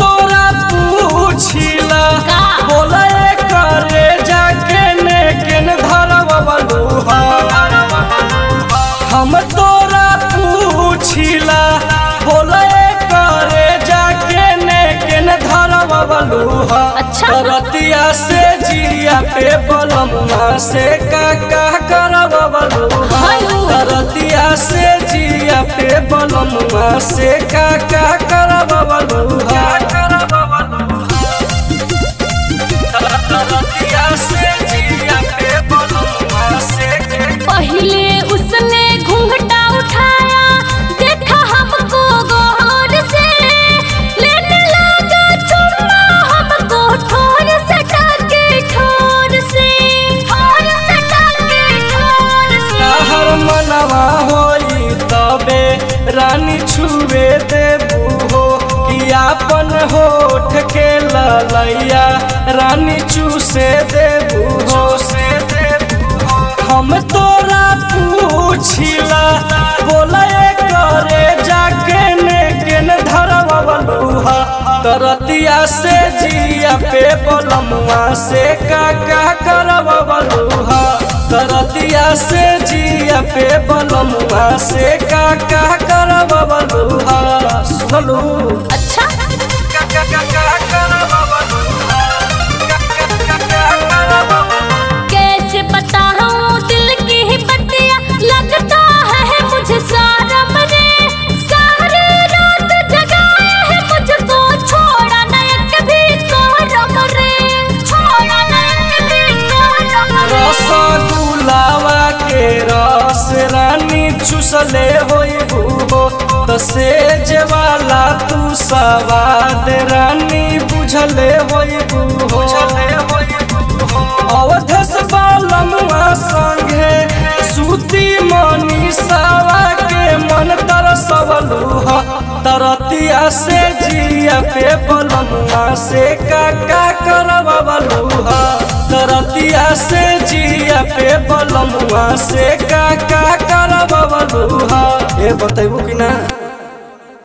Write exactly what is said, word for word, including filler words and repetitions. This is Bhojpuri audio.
तोरा पूछिला बोले करे जाके ने केन धरवलुहा हम तोरा पूछिला बोले करे जाके ने केन धरवलुहा रतिया से जिया पे बलमुआ से काका करवलुहा रतिया से जिया पे बलमुआ से काका करवलुहा रतिया से जिया पे बलमुआ से पहले उसने घूंघटा उठाया देखा हमको गौर से लेने लगा चुम्मा हमको ठोर से टाके ठोर से ठोर से टाके ठोर से हर मनवा होई तबे रानी छुए देबू हो कि आपन होठ के ललैया रानी चूसे देबू हो से हम तोरा पूछिला बोले करे जाके ने केन धरवलुहा तरतिया से जिया पे बलमुआ से काका करवलुहा तरतिया से जिया पे बलमुआ से काका करवलुहा सुनलू अच्छा कैसे बताऊं दिल की ही बत्तियां लगता है मुझे सारम रे सारी रात जगाया है मुझको छोड़ा न एक भी करम रे छोड़ा न एक भी करम रे रसगुल्लावा के रस रानी चुसले होइबू हो तो सेज वाला तू सवाद रानी बुझले होइबू हो अवधस बालमुआ संगे सूती मनीषावा के मन तरसवलुहा तरतिया से जिया पे बलमुआ से काका करवलुहा तरतिया से जिया पे बलमुआ से काका करवलुहा ए बतैबू कि ना।